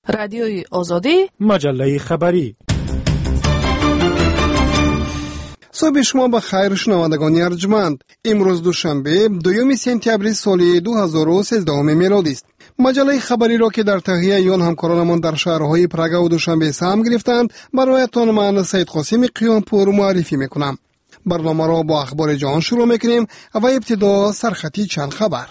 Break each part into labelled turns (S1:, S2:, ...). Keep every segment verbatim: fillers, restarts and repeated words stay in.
S1: رادیوی آزادی،
S2: مجله خبری.
S3: صبح شما به خیر شنوندگان ارجمند. امروز دوشنبه دوم سپتامبر سال دو هزار و سیزده میلادی است. مجله خبری را که در تهیه آن همکارانمان در شهرهای پراگ و دوشنبه سهم گرفتند برایتان من سید قاسم قیامپور معرفی میکنم. برنامه را با اخبار جهان شروع میکنیم و ابتدا سرخطی چند خبر.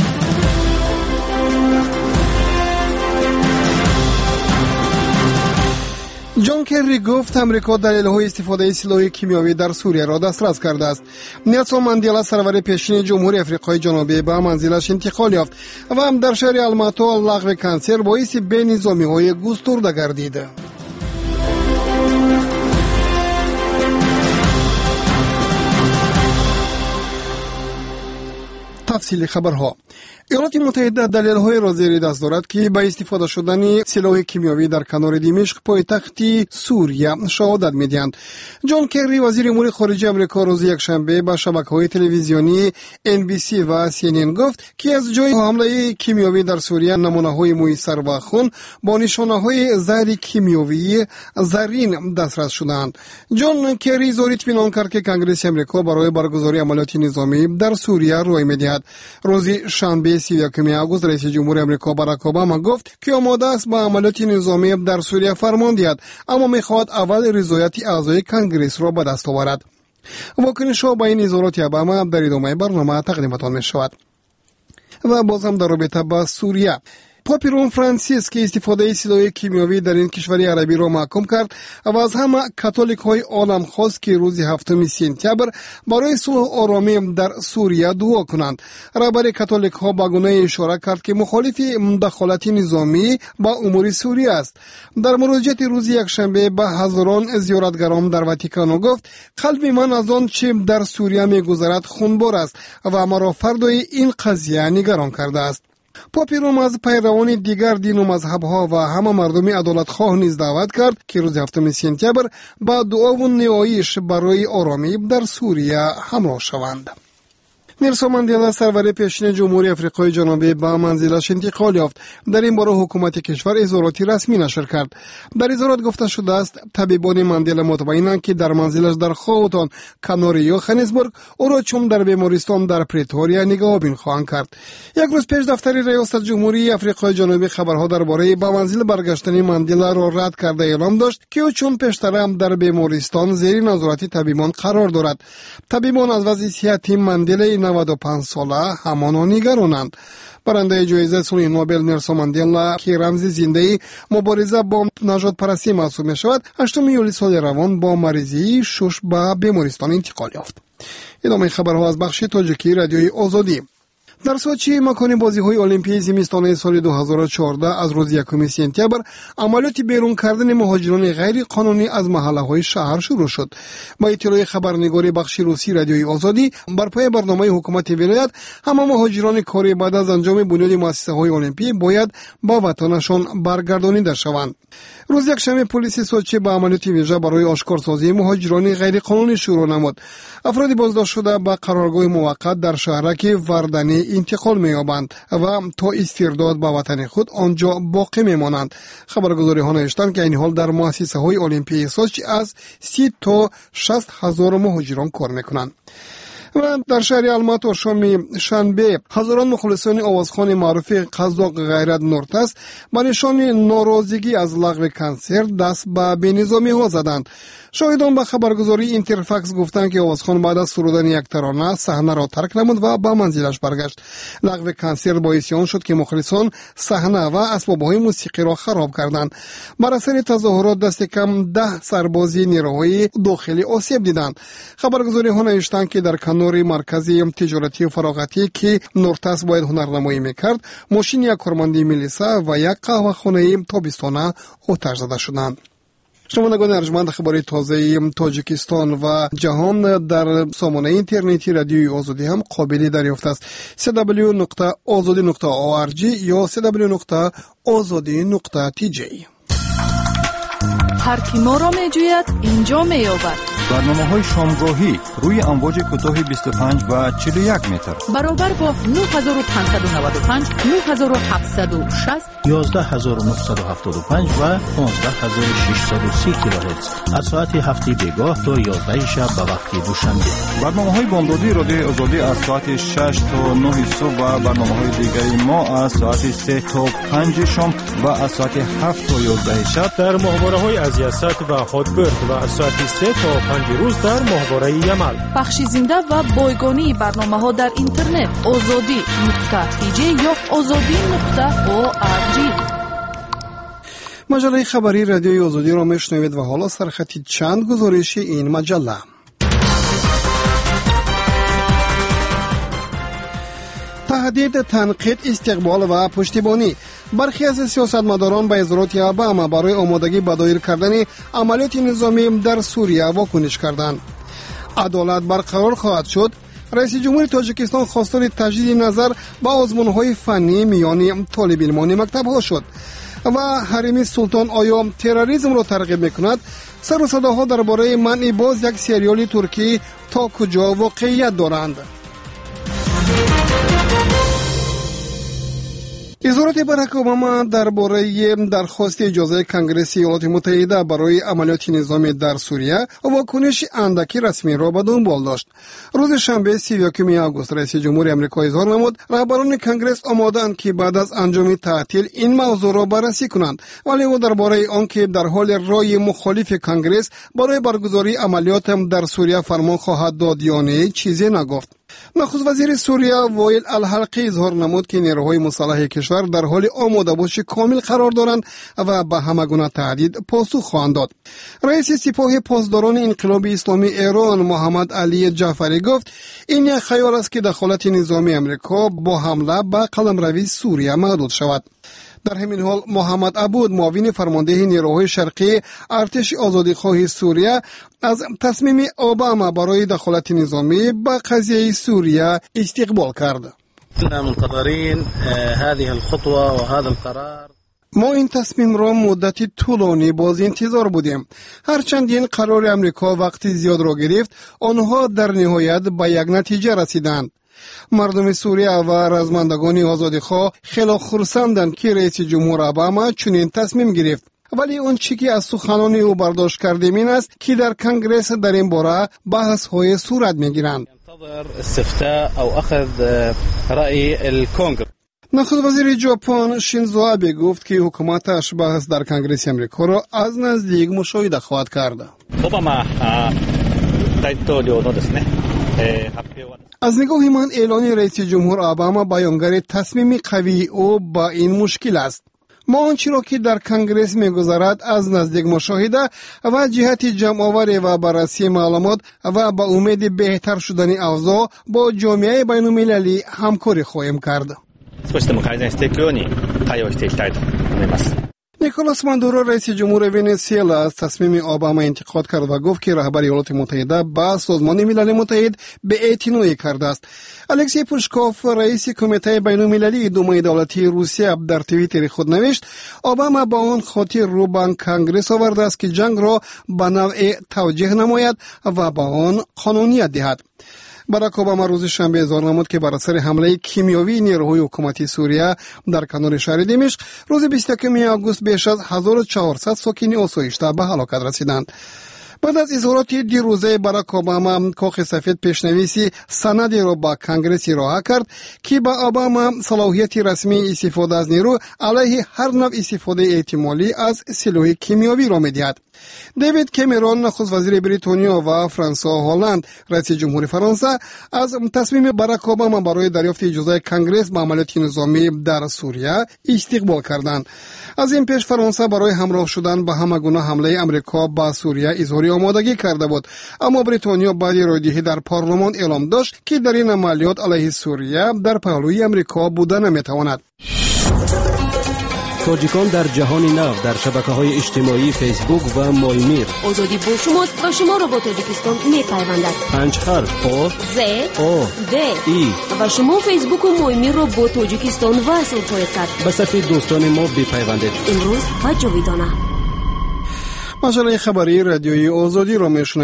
S3: جان کری گفت امریکا دلیل‌های استفاده سلاح کیمیایی در سوریه را دسترس کرده است. نلسون ماندلا سرور پیشین جمهوری آفریقای جنوبی به منزلش انتقال یافت و هم در شهر الماتو لغو کنسر باعث بی نظامی‌های گسترده گردید. تفصیل خبرها. ایالات متحده دلیل‌های را زیر دست دارد که با استفاده شدن سلاح کیمیایی در کنار دمشق پایتخت سوریه شهادت می‌دهند. جان کری وزیر امور خارجه آمریکا روز یکشنبه به شبکه‌های تلویزیونی ان بی سی و سی ان ان گفت که از جای حمله کیمیایی در سوریه نمونه‌های موی سر و خون با نشانه‌های زهر کیمیایی زرین دسترس شدند. جان کری زور اطمینان کرد که کنگره آمریکا برای برگزاری عملیات نظامی در سوریه روی می‌دهد. روز شنبه سی و یکم آگوست رئیس جمهور آمریکا باراک اوباما گفت که آماده است با عملیات نظامی در سوریه فرمان دهد، اما می‌خواهد اول رضایت اعضای کنگره را به دست آورد. واکنش‌ها با این اظهارات اوباما در ادامه برنامه تقدیمتان می‌شود. و باز هم در رابطه با سوریه، پاپ روم فرانسیس که استفاده سلاح کیمیایی در این کشور عربی را محکوم کرد و از همه کاتولیک های عالم خواست که روز هفتم سپتامبر برای صلح و آرامی در سوریه دعا کنند. رهبر کاتولیک ها به گونه اشاره کرد که مخالف مداخلت نظامی با امور سوریه است. در مراجعه روز یکشنبه به هزاران زیارتگران در واتیکان گفت قلب من از آن چه در سوریه می‌گذرد خونبار است و مرا فردای این قضیه نگران کرده است. پاپ روم از پیروان دیگر دین و مذهب‌ها و همه مردم عدالت‌خواه نیز دعوت کرد که روز هفتم سپتامبر با دعا و نیایش برای آرامی در سوریه همراه شوند. نلسون ماندلا سرور پیشین جمهوری آفریقای جنوبی به منزلش انتقال یافت. در این باره حکومت کشور اظهاراتی رسمی نشر کرد. در اظهارات گفته شده است طبیبان ماندلا مطمئنند که در منزلش در خاوتان کانوری یا خنزبورگ او را چون در بیمارستان در پریتوریا نگهبان خواهند کرد. یک روز پیش دفتر ریاست جمهوری آفریقای جنوبی خبرها درباره به منزل برگشتن ماندلا را رد کرده اعلام داشت که او چون پیشتر هم در بیمارستان زیر نظارت طبیبان قرار دارد. طبیبان از وضع صحتی ماندلا نود و پنج ساله همان نگرانند. برنده جایزه صلح نوبل نلسون ماندلا که رمز زنده مبارزه با نژاد پرستی محسوب می شود، هشتم یولی سال روان با مریضی شش به بیمارستان انتقال یافت. ادامه خبرها از بخش تاجیکی رادیوی آزادی. در سوچی مکان بازی‌های المپیک زمستانه سال دو هزار و چهارده از روز یکم سپتامبر عملیات بیرون کردن مهاجران غیر قانونی از محله‌های شهر شروع شد. با اطلاع خبرنگار بخش روسی رادیوی آزادی، بر پای برنامه حکومت ولایت همه مهاجران کاری بعد از انجام بنیاد مؤسسه‌های المپیک باید با وطنشان برگردانیده شوند. روز یکشنبه پلیس سوچی با عملیات ویژه برای آشکارسازی مهاجران غیر قانونی شروع نمود. افرادی بازداشت شده به قرارگاه موقت در شهرک وردنی انتقال می‌یابند و تا استرداد به وطن خود آنجا باقی می‌مانند. خبرگزاری‌ها نوشتند که این حال در مؤسسه‌های المپیک سوچی از سی تا شصت هزار مهاجران کار می‌کنند. و در شهر الماتو شام شنبه هزاران مخلصان آوازخوان معروف قزاق غیرت نورتس به نشان ناراضگی از لغو کنسر دست به بی‌نظامی‌ها زدند. شاهدان به خبرگزاری اینترفکس گفتند که آوازخوان بعد از سرودن یک ترانه صحنه را ترک نمود و به منزلش برگشت. لغو کنسر باعث آن شد که مخلصان صحنه و اسباب‌های موسیقی را خراب کردند. بر اثر تظاهرات دست کم ده سربازی نیروهای داخلی آسیب دیدند. خبرگزاری‌ها نوشتند که در کنار مرکزی تجارتی و فراغتی که نورتس باید هنرنمایی میکرد، ماشین یک کارمند میلیسا و یک قهوه‌خانه تابستانه آتش زده شدند. شنوندگان ارجمند، خبر تازه تاجیکستان و جهان در سامانه اینترنتی رادیوی آزادی هم قابل دریافت است. دبلیو دبلیو دبلیو نقطه آزادی نقطه او آر جی یا دبلیو دبلیو دبلیو نقطه آزادی نقطه تی جی.
S1: هر کی ما را می جوید اینجا می یابد. برنامه‌های شامگاهی روی امواج کوتاه بیست و پنج و چهل و یک متر
S2: برابر با نه هزار و پانصد و نود و پنج، نه هزار و هفتصد و شصت،
S4: یازده هزار و نهصد و هفتاد و پنج و پانزده هزار و ششصد و سی کیلوهرتز از ساعت هفت بیگاه تا یازده شب به وقت دوشنبه.
S1: برنامه‌های بامدادی رادیو آزادی از ساعت شش تا نه صبح و برنامه‌های دیگری ما از ساعت سه تا پنج شام و از ساعت هفت تا یازده شب
S5: در ماهواره‌های از یاست و هاتبرد و از ساعت سه تا پنج روز در ماهواره یمل.
S2: پخش زنده و بایگانی برنامه‌ها در اینترنت آزادی نقطه تی جی یا آزادی نقطه او آر جی.
S3: مجله خبری رادیوی آزادی را میشنوید و حالا سرخط چند گزارش این مجله. تهدید، تنقید، استقبال و پشتیبانی. برخی از سیاستمداران به اظهارات اوباما برای آمادگی به دایر کردن عملیات نظامی در سوریه واکنش کردند. عدالت برقرار خواهد شد. رئیس جمهور تاجیکستان خواستار تجدید نظر به آزمون‌های فنی میان طالب علمان مکتب‌ها شد. و حریم سلطان آیا تروریسم را ترغیب می‌کند؟ سر و صداها درباره منع باز یک سریال ترکی تا کجا واقعیت دارند؟ اظهارات باراک اوباما درباره درخواست اجازه کنگره ایالات متحده برای عملیات نظامی در سوریه واکنش اندکی رسمی را به دنبال داشت. روز شنبه سی و یکم آگوست رئیس جمهور آمریکا اظهار نمود رهبران کنگره آماده‌اند که بعد از انجام تعطیل این موضوع را بررسی کنند، ولی او درباره آنکه در حال رای مخالف کنگره برای برگزاری عملیات در سوریه فرمان خواهد داد یا نه چیزی نگفت. نخست وزیر سوریه وایل الحلقی اظهار نمود که نیروهای مسلح کشور در حال آماده باشی کامل قرار دارند و به همگونه تهدید پاسخ خواهند داد. رئیس سپاه پاسداران انقلاب اسلامی ایران محمد علی جعفری گفت این یک خیال است که دخالت نظامی آمریکا با حمله به قلمروی سوریه محدود شود. در همین حال محمد عبود معاون فرمانده نیروهای شرقی ارتش آزادیخواه سوریه از تصمیم اوباما برای دخالت نظامی به قضیه سوریه استقبال کرد. ما این تصمیم را مدتی طولانی باز انتظار بودیم. هرچند این قرار امریکا وقتی زیاد را گرفت، آنها در نهایت به یک نتیجه رسیدند. مردم سوریه و رزمندگان آزادیخواه خیلی خرسندند که رئیس جمهور اوباما چنین تصمیم گرفت. ولی اون چیزی که از سخنان او برداشت کردیم این است که در کنگره در این باره بحث های صورت میگیرند. نخست وزیر ژاپن شینزو آبه گفت که حکومتش بحث در کنگره آمریکا را از نزدیک مشاهده خواهد کرد. اوباما از نگاه من اعلان رئیس جمهور اوباما بیانگر تصمیم قوی او با این مشکل است. ما آنچه را که در کنگره می‌گذرد از نزدیک مشاهده و جهت جمع‌آوری و بررسی معلومات و با امید بهتر شدن اوضاع با جامعه بین‌المللی همکاری خواهیم کرد. نیکولاس مادورو رئیس جمهور ونزوئلا از تصمیم اوباما انتقاد کرد و گفت که رهبر ایالات متحده با سازمان ملل متحد به اعتنایی کرده است. الکسی پوشکوف رئیس کمیته بین‌المللی دوم دولتی روسیه در توییتر خود نوشت اوباما با آن خاطر رو به کنگره آورده است که جنگ را به نوع توجیه نماید و با آن قانونیت دهد. باراک اوباما روز شنبه اظهار نمود که بر اثر حمله کیمیاوی نیروهای حکومتی سوریه در کنار شهر دمشق روز بیست و یکم آگوست بیش از هزار و چهارصد ساکن آسایشته به هلاکت رسیدند. بعد از اظهارات دیروزه باراک اوباما کاخ سفید پیشنویسی سندی را با کنگره ارائه کرد که با اوباما صلاحیت رسمی استفاده از نیرو علیه هر نوع استفاده احتمالی از سلاح کیمیاوی را می‌دهد. دیوید کامرون نخست وزیر بریتانیا و فرانسه و هلند رئیس جمهور فرانسه از تصمیم باراک اوباما برای دریافت اجازه کنگره به عملیات نظامی در سوریه استقبال کردند. از این پیش فرانسه برای همراه شدن به همگونه حمله امریکا به سوریه اظهار آمادگی کرده بود، اما بریتانیا بعد رایدهی در پارلمان اعلام داشت که در این عملیات علیه سوریه در پهلوی امریکا بودن نمیتواند.
S6: تاجیکان در جهان نو در شبکه‌های اجتماعی فیسبوک و مایمیر.
S7: آزادی با شماست و شما را با تاجیکستان می‌پیوندد.
S6: پنج حرف آ
S7: ز
S6: آ
S7: د
S6: ای
S7: و شما فیسبوک و مایمیر را با تاجیکستان وصل خواهید کرد.
S6: به صفحه دوستان ما بپیوندید.
S7: امروز و جاویدانه.
S3: مجله خبری رادیوی آزادی را میشنوید.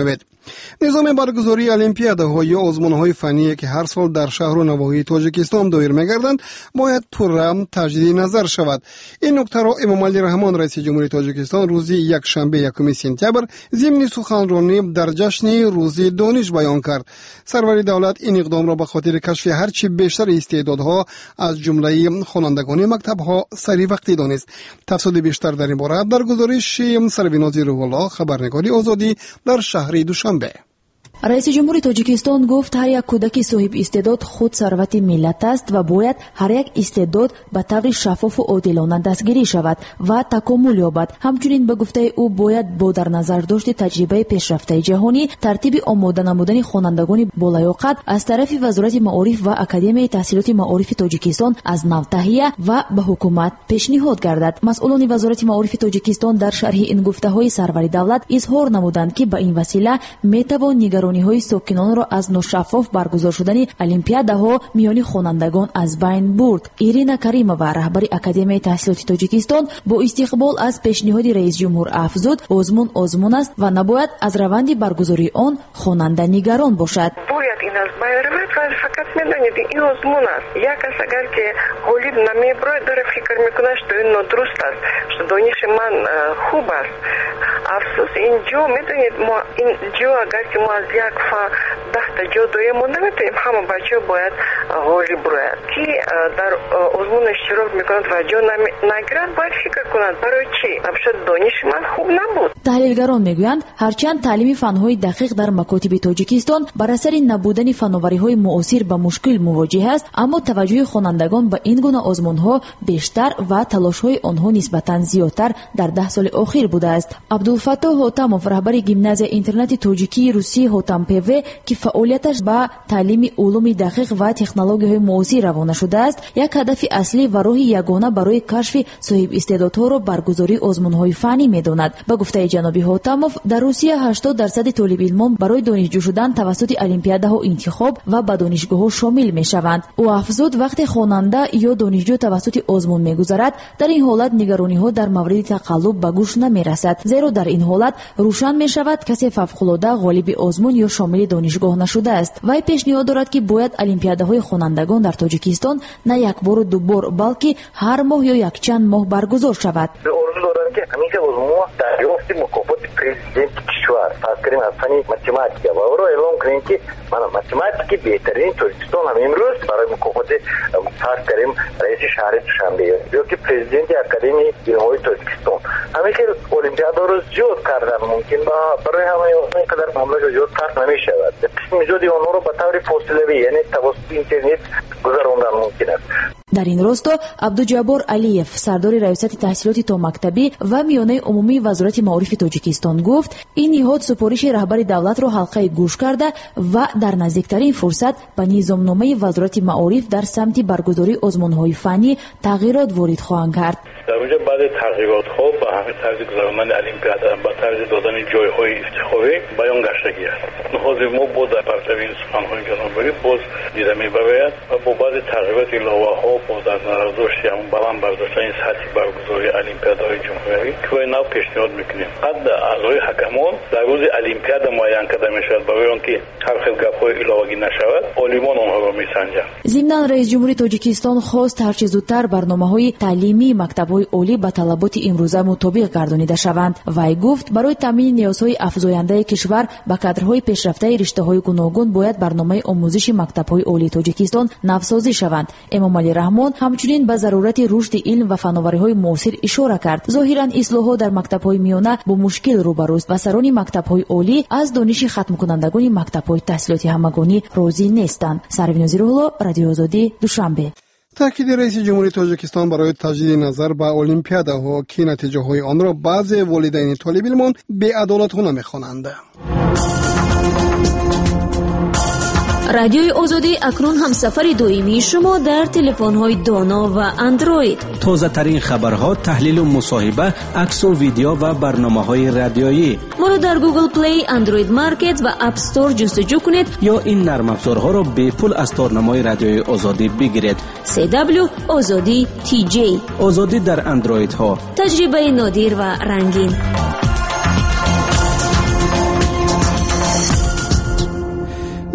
S3: نظام برگزاری المپیادها یا آزمون‌های فنی که هر سال در شهر و نواحی تاجیکستان دایر می‌گردند باید پررم تجدید نظر شود. این نکته را امام علی رحمان رئیس جمهوری تاجیکستان روز یک شنبه یکم سپتامبر ضمن سخنرانی در جشن روز دانش بیان کرد. سرور دولت این اقدام را به خاطر کشف هرچی بیشتر استعدادها از جمله خوانندگان مکتب‌ها سری وقتی دانست. تفصیل بیشتر در این باره در گزارش سربینازی روح الله خبرنگاری آزادی در شهر دوشنبه.
S2: رئیس جمهوری تاجیکستان گفت هر یک کودک صاحب استعداد خود ثروت ملت است و باید هر یک استعداد به طور شفاف و عادلانه دستگیری شود و تکامل یابد. همچنین به گفته او باید با در نظر داشت تجربه پیشرفته جهانی ترتیب آماده نمودن خوانندگان بالیاقت از طرف وزارت معارف و اکادمی تحصیلات معارف تاجیکستان از نو تهیه و به حکومت پیشنهاد گردد. مسئولان وزارت معارف تاجیکستان در شرح این گفته‌های سرور دولت اظهار نمودند که به این وسیله میتوان نگرانی های ساکنان را از ناشفاف برگزار شدن المپیادها میان خوانندگان از بین برد. ایرینا کریمова رهبر اکادمی تحصیلات تاجیکستان با استقبال از پیشنهاد رئیس جمهور افزود آزمون آزمون است و نباید از روند برگزاری آن خواننده نگران باشد.
S8: باید این از بین رود و فقط میدانید این آزمون است. یک کس اگر که حالی نمیبرد داره فکر میکنه که این درست است، دانش من خوب است. افسوس اینجا میدونید ما اینجا اگر که ما از یک فا ده تا جا دوی ما نمیتونیم همه بچه باید حالی برد که در آزمون اشتراک میکنند و جا نگیرند باید فکر کنند برای چی؟ ابشد دانش من خوب نبود.
S2: تحلیلگران میگویند هرچند تعلیم فنهای دقیق در مکاتب تاجیکستان بر اثر نبودن فناوری‌های معاصر با مشکل مواجه است، اما توجه خوانندگان به این گونه آزمون‌ها بیشتر و تلاش‌های آنها نسبتاً زیادتر در ده سال اخیر بوده است. عبدالفتاح حاتموف رهبر گیمنازیای اینترنتی تاجیکی روسی حاتمپو که فعالیتش با تعلیم علوم دقیق و تکنولوژی‌های معاصر روانه شده است، یک هدف اصلی و راه یگانه برای کشف صاحب استعدادها را برگزاری آزمون‌های فنی می‌داند. با گفته جناب حاتموف در روسیه هشتاد درصد طالب علمان برای دانشجو شدن توسط المپیادها انتخاب و به دانشگاه‌ها شامل می‌شوند. او افزود وقتی خواننده یا دانشجو توسط آزمون می‌گذرد در این حالت نگرانی‌ها در مورد تقلب به گوش نمی‌رسد، زیرا در این حالت روشن می‌شود کسی فوق‌العاده غالب آزمون یا شامل دانشگاه نشده است. وی پیشنهاد دارد که باید المپیادهای خوانندگان در تاجیکستان نه یک بار و دو بار بلکه هر ماه یا یک چند ماه برگزار شود.
S9: که همیشه آزمون دریافت مکافات پرزیدنت کشور فرض کنیم از فن متماتیک و او را اعلام کنیم که من متماتیک بهترین تاجیکستان هم امروز برای مکافات فرض کنیم رئیس شهر دوشنبه یا که پرزیدنت اکادمی علوم تاجیکستان همیشه المپیادا رو زیاد کردن ممکن با برای همه اینقدر معامله زیاد کار نمی‌شود. میزودی آنها رو به طور فاصله یعنی توسط اینترنت گذراندن ممکن است.
S2: در این راستا عبدالجبار علیف سردار ریاست تحصیلات تا مکتبی و میانه عمومی وزارت معارف تاجیکستان گفت این نهاد سپارش رهبر دولت را حلقه گوش کرده و در نزدیکترین فرصت به نظامنامه وزارت معارف در سمت برگزاری آزمون‌های فنی تغییرات وارد خواهند کرد.
S10: در اونجا بعد تغییرات ها به همین طرز گذراندن المپیادا با طرز دادن جایهای افتخاری بیان گشتگی است. نهاد ما بود در پرتو این سخنهای جنابالی باز دیده می‌برد و با بعض تغییرات الهه ها با در نظر داشت همون بلند برداشتن این سطح برگزاری المپیادهای جمهوری که نو پیشنهاد میکنیم قد اعضای حکمان در روز المپیاد معین کرده میشود برای آنکه هر خیل گپ‌های الهه‌ای نشود عالمان آنها را میسنجند.
S2: ضمن رئیس جمهوری تاجیکستان خواست هرچه زودتر برنامه‌های تعلیمی مکتب‌های عالی به طلبات امروزه مطابق گردانیده شوند. وی گفت برای تامین نیازهای افزاینده کشور به کادرهای پیشرفته رشته‌های گوناگون باید برنامه آموزش مکتب‌های عالی تاجیکستان نوسازی شوند. امام علی رحمان همچنین به ضرورت رشد علم و فناوری‌های معاصر اشاره کرد. ظاهراً اصلاحات در مکتب‌های میانه با مشکل روبروست و سران مکتب‌های عالی از دانش ختم کنندگان مکتب‌های تحصیلات همگانی راضی نیستند. سروین زیرولا، رادیو آزادی، دوشنبه.
S3: تاکید رئیس جمهوری تاجیکستان برای تجدید نظر به المپیادها که نتیجه های آن را بعضی والدین طالب علمان بی‌عدالتانه می‌خوانند.
S7: رادیوی آزادی اکنون هم سفر دویمی شما در تلفن‌های دانا و اندروید.
S6: تازه ترین خبرها، تحلیل و مصاحبه، عکس و ویدیو و برنامه‌های رادیویی.
S7: ما را در گوگل پلی، اندروید مارکت و اپ استور جستجو کنید
S6: یا این نرم افزارها را به پول از تارنمای رادیوی آزادی بگیرید.
S7: سی دبلیو آزادی تی جی.
S6: آزادی در اندروید ها.
S7: تجربه نادر و رنگین.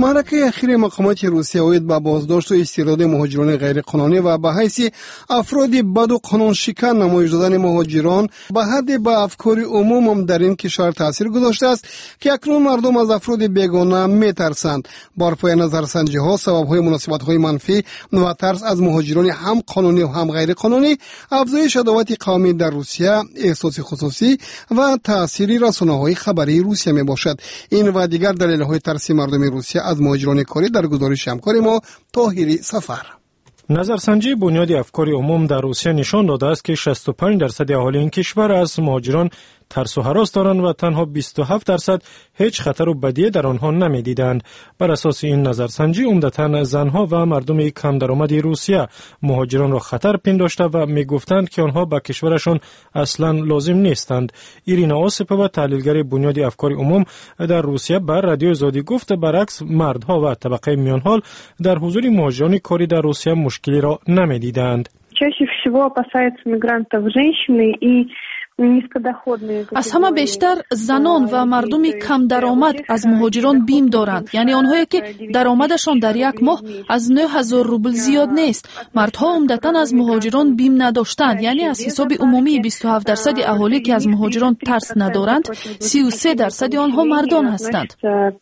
S3: معرکه اخیر مقامات روسیه اوید به بازداشت و استرداد مهاجران غیر قانونی و به حیث افراد بد و قانون شکن نمایش دادن مهاجران به حد به افکار عموم هم در این کشور تاثیر گذاشته است که اکنون مردم از افراد بیگانه میترسند. بر پایه نظرسنجی ها سبب های مناسبت های منفی و ترس از مهاجران هم قانونی و هم غیر قانونی، افزایش عداوت قومی در روسیه، احساس خصوصی و تأثیر رسانه‌های خبری روسیه می باشد. این و دیگر دلایل ترس مردم روسیه از مهاجران کاری در گزارش همکار ما طاهری سفر.
S5: نظرسنجی بنیاد افکار عموم در روسیه نشان داده است که شصت و پنج درصد اهالی این کشور از مهاجران ترس و هراس دارند و تنها بیست و هفت درصد هیچ خطر و بدیه در آنها نمیدیدند. بر اساس این نظرسنجی عمدتاً زنها و مردم کم درآمد روسیه مهاجران را خطر پنداشته و میگفتند که آنها به کشورشان اصلاً لازم نیستند. ایرینا اوسیپووا، تحلیلگر بنیاد افکار عموم در روسیه، بر رادیو آزادی گفت برعکس مردها و طبقه میان حال در حضور مهاجران کاری در روسیه مشکلی را نمیدیدند.
S11: чаще всего опасаются мигрантов женщины и
S12: از همه بیشتر زنان و مردم کم درآمد از مهاجران بیم دارند، یعنی آنهایی که درآمدشان در یک ماه از نه هزار روبل زیاد نیست. مردها عمدتاً از مهاجران بیم نداشتند، یعنی از حساب عمومی بیست و هفت درصد اهالی که از مهاجران ترس ندارند، سی و سه درصد آنها مردان هستند.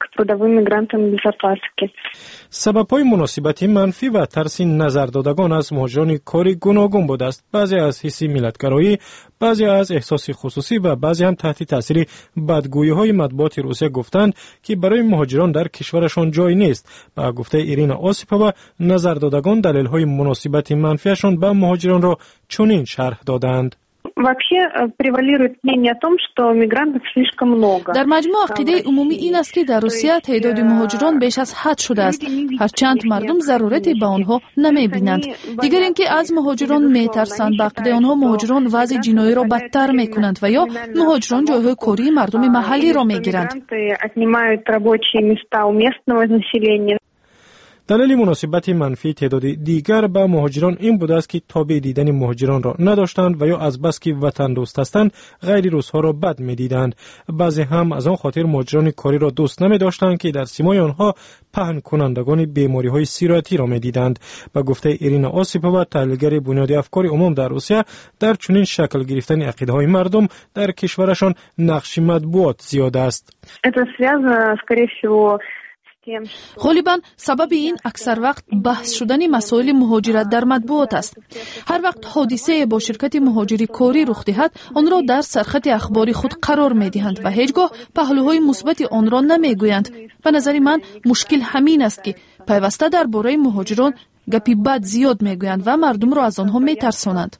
S5: سبب‌های مناسبت منفی و ترس نظردادگان از مهاجران کاری گوناگون بوده است. بعضی از حس ملت‌گرایی، بعضی از احساس خصوصی و بعضی هم تحت تاثیر بدگویی‌های مطبوعات روسیه گفتند که برای مهاجران در کشورشان جای نیست. با گفته ایرینا اوسیپووا، نظردادگان دلایل‌های مناسبت منفیشان به مهاجران را چنین شرح دادند.
S12: در مجموع عقیده عمومی این است که در روسیه تعداد مهاجران بیش از حد شده است، هرچند مردم ضرورتی به آنها نمی بینند. دیگر اینکه از مهاجران می ترسند. به عقیده آنها مهاجران وضع جنایی را بدتر می کنند و یا مهاجران جایهای کاری مردم محلی را می گیرند.
S5: دلیل مناسبت منفی تعداد دیگر به مهاجران این بوده است که تابع دیدن مهاجران را نداشتند و یا از بس که وطن دوست هستند غیر روس‌ها را بد می‌دیدند. بعضی هم از آن خاطر مهاجران کاری را دوست نمی‌داشتند که در سیمای آنها پهن کنندگان بیماری‌های سیراتی را می‌دیدند. به گفته ایرینا اوسیپووا، تحلیلگر بنیاد افکار عموم در روسیه، در چنین شکل گرفتن عقیده‌های مردم در کشورشان نقش مطبوعات زیاد است.
S12: غالباً سبب این اکثر وقت بحث شدن مسائل مهاجرت در مطبوعات است. هر وقت حادثه با شرکت مهاجری کاری رخ دهد، آن را در سرخط اخباری خود قرار می دهند و هیچگاه پهلوهای مثبت آن را نمی گویند. به نظر من مشکل همین است که پیوسته درباره مهاجران گپی بد زیاد میگویند و مردم را از آنها میترسانند.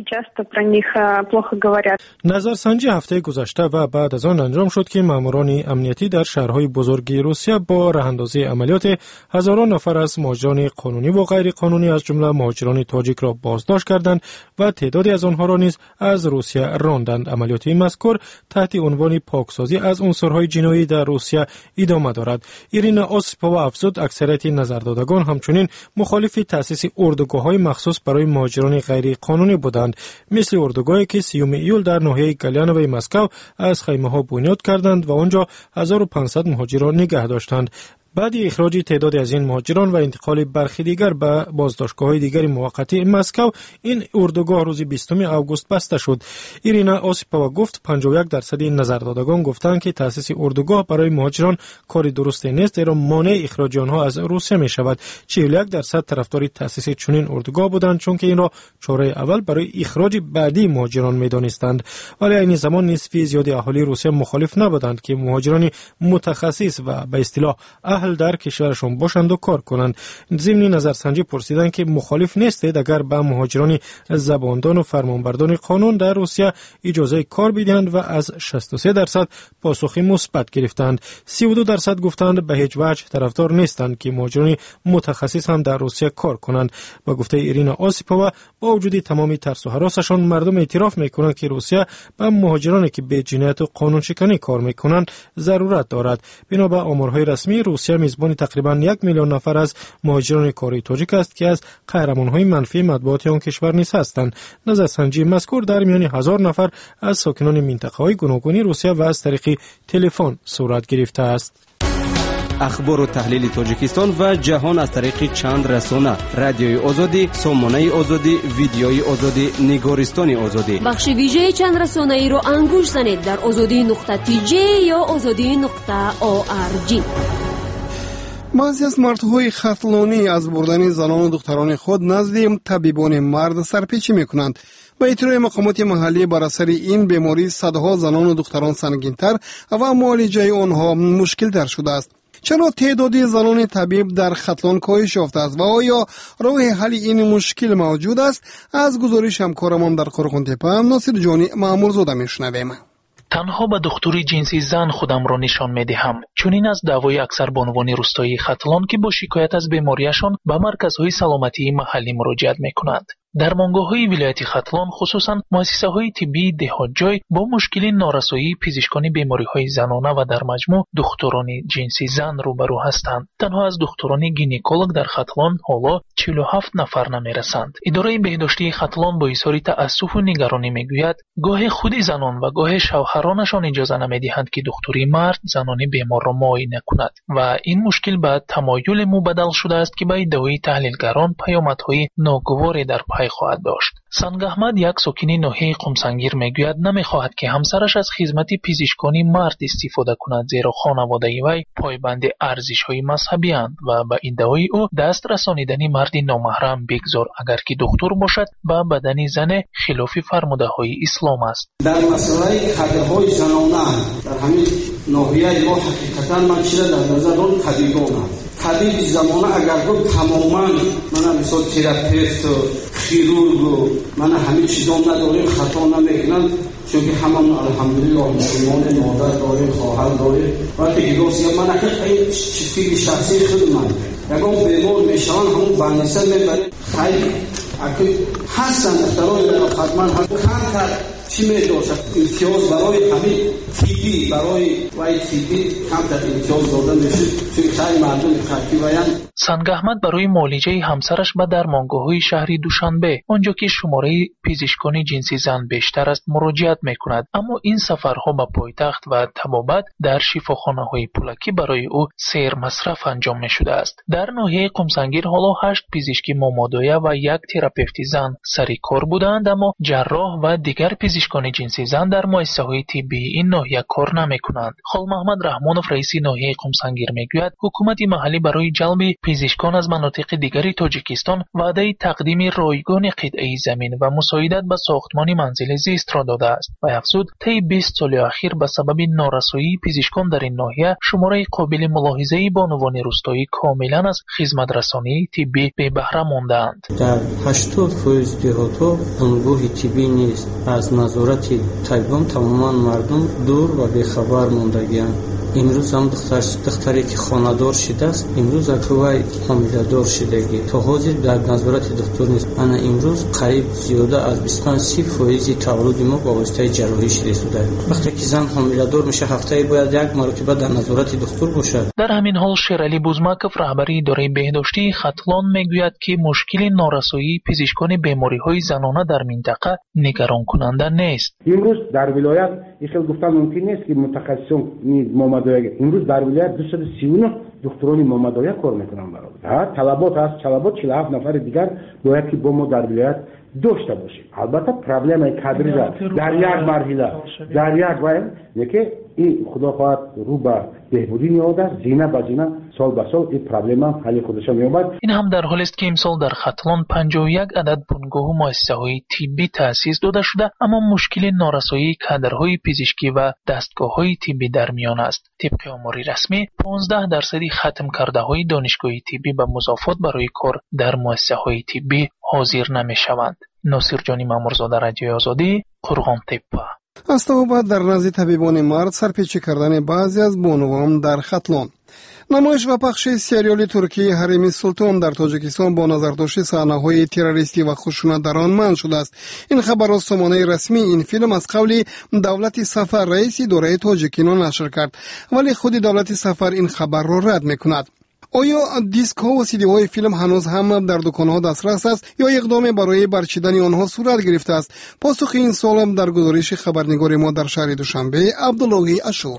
S5: نظرسنجی هفته گذشته و بعد از آن انجام شد که ماموران امنیتی در شهرهای بزرگ روسیه با راهاندازی عملیات هزاران نفر از مهاجران قانونی و غیر قانونی از جمله مهاجران تاجیک را بازداشت کردند و تعدادی از آنها را نیز از روسیه راندند. عملیات مذکور تحت عنوان پاکسازی از عنصرهای جنایی در روسیه ادامه دارد. ایرینا اوسیپووا افزود اکثریت نظردادگان همچنین مخالف تأسیس اردوگاه‌های مخصوص برای مهاجران غیر قانونی بودند، مثل اردوگاهی که سیوم ایول در ناحیه گلیانوی مسکو از خیمه‌ها بنیاد کردند و آنجا هزار و پانصد مهاجران نگه داشتند. بعد اخراج تعدادی از این مهاجران و انتقال برخی دیگر به بازداشتگاه‌های دیگر موقتی مسکو، این اردوگاه روز بیستم آگوست بسته شد. ایرینا اوسیپووا گفت پنجاه و یک درصد نظردادگان گفتند که تأسیس اردوگاه برای مهاجران کاری درستی نیست، زیرا مانع اخراج آنها از روسیه می شود. چهل و یک درصد طرفدار تأسیس چنین اردوگاه بودند، چون که این را چاره اول برای اخراج بعدی مهاجران می دانستند. ولی این زمان نسبی زیادی اهالی روسیه مخالف نبودند که مهاجران متخصص و به اصطلاح در کشورشون باشند و کار کنند. ضمن نظرسنجی پرسیدند که مخالف نیستید اگر به مهاجران زباندان و فرمانبردان قانون در روسیه اجازه کار بدهند و از شصت و سه درصد پاسخ مثبت گرفتند. سی و دو درصد گفتند به هیچ وجه طرفدار نیستند که مهاجران متخصص هم در روسیه کار کنند. با گفته ایرینا اوسیپووا، با وجود تمامی ترس و هراسشان مردم اعتراف میکنند که روسیه به مهاجرانی که به جنایت و قانون شکنی کار میکنند ضرورت دارد. بنا به آمارهای رسمی، روسیه میزبان تقریبا یک میلیون نفر از مهاجران کاری تاجیک است که از قهرمان‌های منفی مطبوعات آن کشور نیز هستند. نظرسنجی مذکور در میان هزار نفر از ساکنان منطقه‌های گوناگون روسیه و از طریق تلفن صورت گرفته است.
S6: اخبار و تحلیل تاجیکستان و جهان از طریق چند رسانه: رادیوی آزادی، سامانه آزادی، ویدیوی آزادی، نگارستان آزادی.
S7: بخش ویژه چند رسانه ای رو انگوش زنید در آزادی نقطه تی جی یا آزادی نقطه او آر جی.
S3: بعضی از مردهای ختلانی از بردن زنان و دختران خود نزد طبیبان مرد سرپیچی میکنند. به اطلاع مقامات محلی بر اثر این بیماری صدها زنان و دختران سنگین‌تر و معالجه آنها مشکل تر شده است. چرا تعداد زنان طبیب در ختلان کاهش یافته است و آیا راه حل این مشکل موجود است؟ از گزارش همکارمان در قرغن‌تپه ناصر جانی مامورزاده میشنویم.
S13: تنها به دکتری جنسی زن خودم را نشان میدهم. چون این از دعوای اکثر بانوان روستایی ختلان که با شکایت از بیماریشان به مرکزهای سلامتی محلی مراجعت میکنند. در مانگاه‌های ولایت ختلان خصوصاً مؤسسه‌های طبی دهات جای با مشکل نارسایی پزشکان بیماری‌های زنانه و در مجموع دکتران جنسی زن روبرو هستند. تنها از دکتران گینکولوگ در ختلان حالا چهل و هفت نفر نمیرسند. اداره بهداشتی ختلان با اظهار تأسف و نگرانی میگوید گاه خود زنان و گاه شوهرانشان اجازه نمیدهند که دکتری مرد زنان بیمار را معاینه کند و این مشکل به تمایل مبدل شده است که به ادعای تحلیلگران پیامدهای ناگواری در پی خواهد داشت. سنگ احمد یک ساکن ناحیه قمسنگیر میگوید نمیخواهد که همسرش از خدمت پزشکانی مرد استفاده کند زیرا خانواده وی پایبند ارزش‌های مذهبی اند و به ادعای او دست رسانیدن مردی نامحرم بگذار اگر که دکتر باشد به بدن زن خلاف فرموده‌های اسلام است.
S14: در مسئله کادرهای زنانه در همین ناحیه ما حقیقتا من چیزا در نظر دارم طبیبان طبیب زمانه اگر گفت تماما من مثال تراپیست خیرورگ من همه چیزا نداریم خطا نمیکنن چون که همون الحمدلله مسلمان مادر داریم خواهر داریم وقتی که گفت من این چیزی شخصی خود من اگر بیمار میشن همون بانسه میبریم خیلی اگه هستن اختراعی در خدمت هست کمتر چی میداشت امتیاز برای همین تیبی برای وای تیبی کمتر امتیاز دادن میشه چون خیلی مردم خطی باید.
S13: سنگ احمد برای معالجه همسرش به درمانگاه‌های شهری دوشنبه آنجا که شماره پزشکان جنسی زن بیشتر است مراجعت میکند، اما این سفرها به پایتخت و طبابت در شفاخانه‌های پولکی برای او سیر مصرف انجام میشده است. در ناحیه قمسنگیر حالا هشت پزشکی مامادویه و یک تراپیوت زن سری کار بودند، اما جراح و دیگر پزشکان جنسی زن در مؤسسه‌های طبی این ناحیه کار نمیکنند. خال محمد رحمانوف رئیس ناحیه قمسنگیر میگوید حکومت محلی برای جلب پزشکان از مناطق دیگری تاجیکستان وعده تقدیم رایگان قطعه زمین و مساعدت به ساختمان منزل زیست را داده است و افزود طی بیست سال اخیر به سبب نارسایی پزشکان در این ناحیه شماره قابل ملاحظه بانوان روستایی کاملا از خدمت رسانی طبی بی بهره مانده‌اند.
S15: در هشتاد درصد دهات‌ها انگوه طبی نیست. از نظارت طبیبان تماما مردم دور و بیخبر ماندگی‌اند. امروز هم دختر دختری که خانه‌دار شده است امروز اکوای حامله‌دار شدگی تا حاضر در نظارت دکتر نیست. انا امروز قریب زیاده از بیست و سه درصد تولد ما با واسطه جراحی رسیده. وقتی که زن حامله‌دار میشه هفته باید یک مرتبه در نظارت دکتر باشد.
S13: در همین حال شیرعلی بوزمکov رهبری اداره بهداشتی ختلان میگوید که مشکل نارسایی پزشکان بیماری‌های زنانه در منطقه نگران کننده نیست.
S16: امروز در ولایت این خیلی گفتن ممکن نیست که متخصصان مامادویه امروز در ولایت دویست و سی و نه دکتران مامادویه کار میکنن برای ها طلبات هست طلبات چهل و هفت نفر دیگر باید که با ما در ولایت داشته باشیم. البته پرابلم کادری در یک مرحله در یک وایل یکی این خدا خواهد رو به بهبودی میاد زینه به زینه سال به سال این پرابلم هم حل خودش میاد.
S13: این هم در حالی است که امسال در ختلان پنجاه و یک عدد بنگاه و مؤسسه‌های طبی تأسیس داده شده، اما مشکل نارسایی کادرهای پزشکی و دستگاه‌های طبی در میان است. طبق آمار رسمی پانزده درصد ختم کرده‌های دانشگاهی طبی به مضافات برای کار در مؤسسه‌های طبی حاضر نمی‌شوند. ناصر جانی مامورزاده، رادیوی آزادی، قرغن‌تپه.
S3: از بعد در نزد طبیبان مرد سرپیچی کردن بعضی از بانوان در ختلان. نمایش و پخش سریال ترکی حریم سلطان در تاجیکستان با نظرداشت صحنه‌های تروریستی و خشونت در آن منع شده است. این خبر را سامانه رسمی این فیلم از قول دولت سفر رئیس اداره تاجیکستان نشر کرد، ولی خود دولت سفر این خبر را رد می‌کند. آیا دیسک ها و سیدی های فیلم هنوز هم در دکان ها دسترس است یا اقدام برای برچیدن آنها صورت گرفته است؟ پاسخ این سوال در گزارش خبرنگار ما در شهر دوشنبه عبدالله اشور.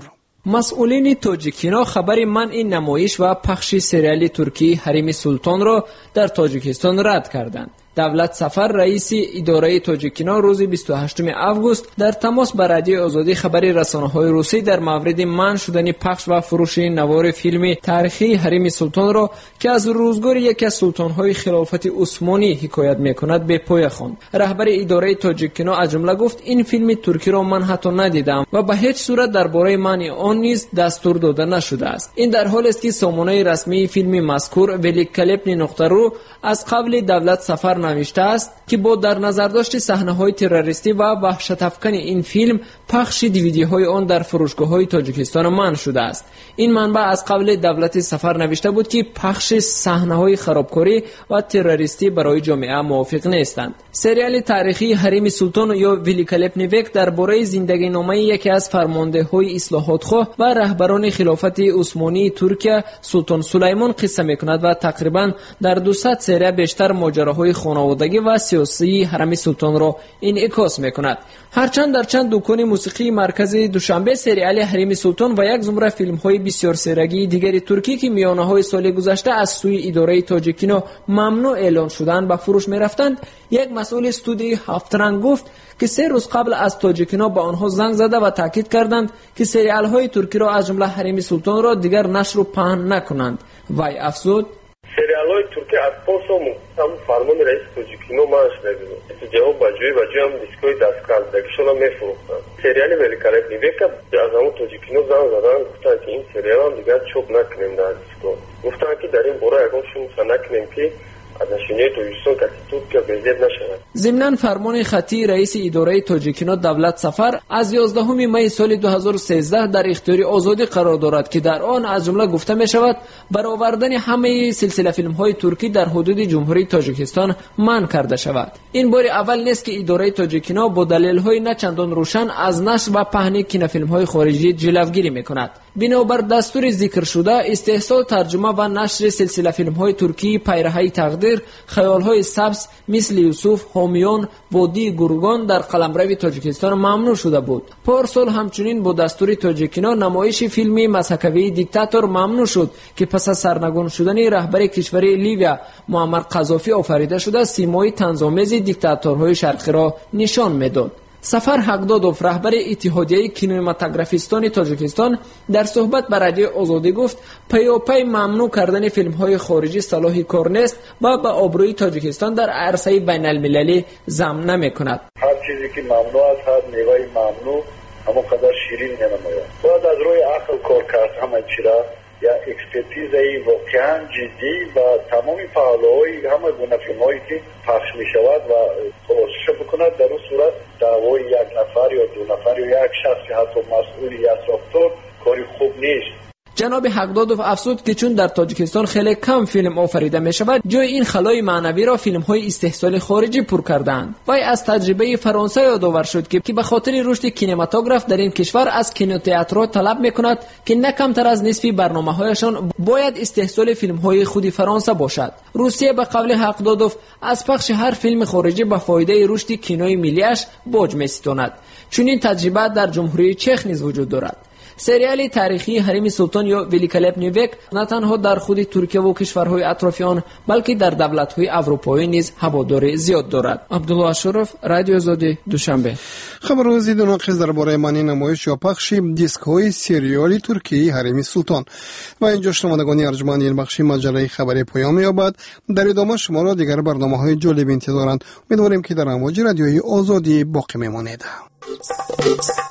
S17: مسئولین تاجیکینا خبر منع نمایش و پخش سریال ترکی حریم سلطان را در تاجیکستان رد کردند. دولت سفر رئیس اداره تاجیکینا روز بیست و هشتم آگوست در تماس با رادیو آزادی خبر رسانه‌های روسی در مورد منع شدن پخش و فروش نوار فیلم تاریخی حریم سلطان را که از روزگار یکی از سلطان‌های خلافت عثمانی حکایت می‌کند به پای خواند. رهبر اداره تاجیکینا از جمله گفت این فیلم ترکی را من حتی ندیدم و به هیچ صورت درباره منع آن نیز دستور داده نشده است. این در حالی است که سامانه رسمی فیلم مذکور ولیکلپنی نقطه رو از قبل دولت سفر نوشته است که با در نظر داشت صحنه‌های تروریستی و وحشت‌افکن این فیلم پخش دیویدی‌های آن در فروشگاه‌های تاجیکستان منع شده است. این منبع از قبل دولت سفر نوشته بود که پخش صحنه‌های خرابکاری و تروریستی برای جامعه موافق نیستند. سریال تاریخی حریم سلطان یا ولیکلپنیوک درباره زندگی نامه یکی از فرمانده‌های اصلاحات‌خواه و رهبران خلافت عثمانی ترکیه سلطان سلیمان قصه می‌کند و تقریباً در دویست سری بیشتر ماجراهای خانوادگی و سیاسی حرم سلطان را انعکاس می‌کند. هرچند در چند دکان موسیقی مرکز دوشنبه سریال حریم سلطان و یک زمره فیلم‌های بسیار سرگی دیگری ترکی که میانه‌های سال گذشته از سوی اداره تاجیکینا ممنوع اعلان شدند به فروش می‌رفتند، یک مسئول استودیوی هفت رنگ گفت که سه روز قبل از تاجیکینا به آنها زنگ زده و تاکید کردند که سریال‌های ترکی را از جمله حریم سلطان را دیگر نشر و پهن نکنند. وی افزود:
S18: سریال‌های ترکی از پاسو هم فرمان رئیس تاجیکینا منع نمی‌شود. جواب بجوی بجوی هم دیسکوی دستکردگیشون هم می‌فروختند. سریال ولیکلپنیوک از همون تاجیکینا زنگ زدن گفتن که این سریال هم دیگر چاپ نکنیم در دیسکو. گفتن که در این باره اگه شما نکنیم که از نشینه تاجیکستان کسی ترکیه بزید نشود.
S17: ضمناً فرمان خطی رئیس اداره تاجیکینا دولت سفر از یازدهم می سال دو هزار و سیزده در اختیار آزادی قرار دارد که در آن از جمله گفته می شود برآوردن همه سلسله فیلم‌های ترکی در حدود جمهوری تاجیکستان منع کرده شود. این بار اول نیست که اداره تاجیکینا با دلایل‌های نه چندان روشن از نشر و پهن کینوفیلم‌های خارجی جلوگیری می‌کند. بنابر دستور ذکر شده استحصال، ترجمه و نشر سلسله فیلم‌های ترکی پیرهی تقدیر، خیال‌های سبز مثل یوسف، هامیون، وادی گرگان در قلمرو تاجیکستان ممنوع شده بود. پارسال همچنین با دستور تاجیکینا نمایش فیلم مسکوی دیکتاتور ممنوع شد که پس از سرنگون شدن رهبر کشور لیبیا معمر قذافی آفریده شده سیمای طنزآمیز دیکتاتورهای شرقی را نشان می‌داد. سفر حقدادوف رهبر اتحادیه کینماتوگرافیستان تاجیکستان در صحبت با رادیو آزادی گفت پیاپی ممنوع کردن فیلم‌های خارجی صلاح کار نیست و به آبروی تاجیکستان در عرصه بین‌المللی ضم نمی‌کند.
S18: هر چیزی که ممنوع است، هر میوه ممنوع اما قدر شیرین نمی‌آید. باید از روی عقل کار کرد. همه چیزا یا اکسپرتیزی واقعا جدی و تمام فعالای همه گونه فیلم‌هایی که پخش می‌شود و خلاصه بکند در اون صورت دعوای یک نفر یا دو نفر یا یک شخص که حتی مسئولی یا اطرافدار کاری خوب نیست.
S17: جناب حقدادوف افزود که چون در تاجیکستان خیلی کم فیلم آفریده می شود، جای این خلای معنوی را فیلم های استحصال خارجی پر کردند. وی از تجربه فرانسه یادآور شد که به خاطر رشد کینماتوگراف در این کشور از کینوتئاترها طلب می کند که نه کمتر از نصف برنامه هایشان باید استحصال فیلم های خود فرانسه باشد. روسیه به قول حقدادوف از پخش هر فیلم خارجی به فایده رشد کینوی ملیش باج می ستاند. چون این تجربه در جمهوری چخ نیز وجود دارد. سریال تاریخی حریم سلطان یا ولیکلپنیوک نه تنها در خود ترکیه و کشورهای اطراف آن بلکه در دولت‌های اروپایی نیز هواداری زیاد دارد. عبدالله اشرف، رادیو آزادی، دوشنبه.
S3: خبر روزی دو ناقص درباره معنی نمایش یا پخش دیسک‌های سریالی ترکی حریم سلطان. و اینجا شنوندگان ارجمند این بخش مجله خبری پایان می‌یابد. در ادامه شما را دیگر برنامه‌های جالب انتظارند. امیدواریم که در امواج رادیوی آزادی باقی بمانید.